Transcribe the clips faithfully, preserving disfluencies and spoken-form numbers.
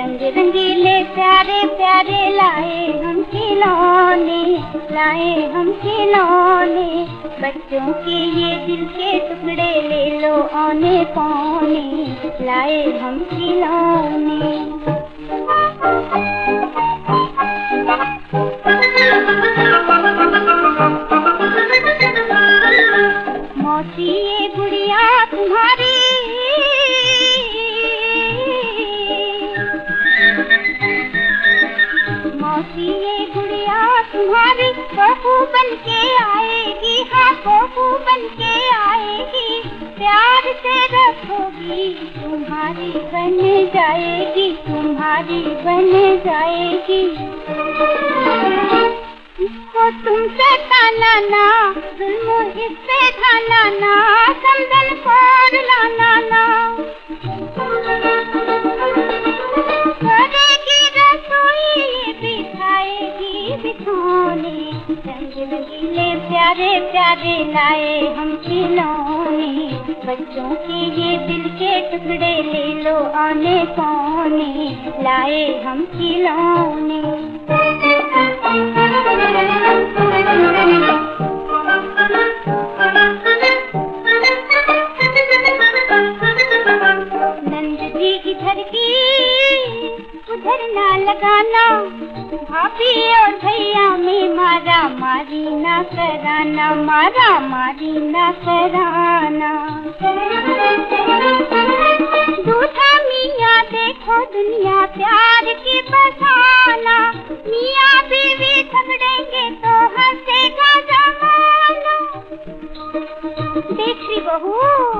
रंग रंगीले प्यारे प्यारे लाए हम खिलौने, लाए हम खिलौने। बच्चों के ये दिल के टुकड़े ले लो औने पौने, लाए हम खिलौने। मौसी ये गुड़िया तुम्हारी, मौसी ये गुड़िया तुम्हारी बहू बन के आएगी, हाँ बहू बन के आएगी। प्यार से रखोगी तुम्हारी बन जाएगी, तुम्हारी बन जाएगी। इसको तुम सताना ना, जुल्म इस पे ढाना ना, समझन पर लाना ना। करेगी रसोई ये बिछाएगी बिछौने, रंग रंगीले प्यारे प्यारे लाए हम खिलौने। बच्चों के ये दिल के टुकड़े ले लो औने पौने, लाए हम खिलौने। नंद जी इधर की उधर ना लगाना, भाभी और भैया में मारा मारी ना कराना, मारा मारी ना कराना। दूल्हा मियाँ देखो दुनिया प्यार की बसाना, मियाँ बीवी झगड़ेंगे तो हंसेगा जमाना। देखी बहू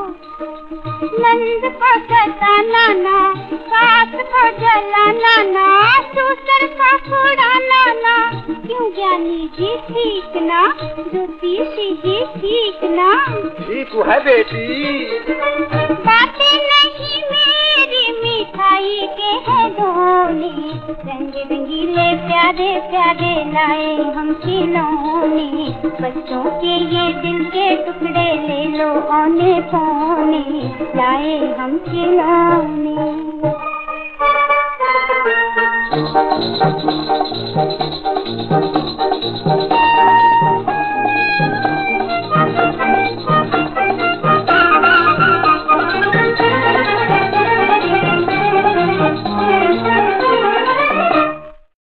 नंद को सताना ना, सास को जलाना ना, दूसर का छुड़ाना ना। क्यों ज्ञानी जी ठीक ना, ज्योतिषी जी ठीक ना? ठीक है बेटी। बातें नहीं मेरी मिठाई के है दोने, रंग रंगीले प्यारे प्यारे लाए हम खिलौने। बच्चों के ये दिल के टुकड़े ले लो औने पौने, लाए हम खिलौने। Thank you.